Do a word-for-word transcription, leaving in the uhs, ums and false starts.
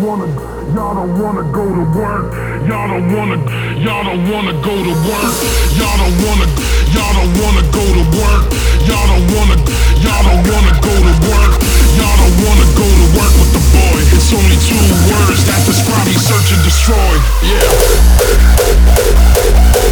wanna, y'all don't wanna go to work. Y'all don't wanna, y'all don't wanna go to work. Y'all don't wanna, y'all don't wanna go to work. Y'all don't wanna, y'all don't wanna go to work. Y'all don't wanna go to work with the boy. It's only two words that describe me: search and destroy. Yeah.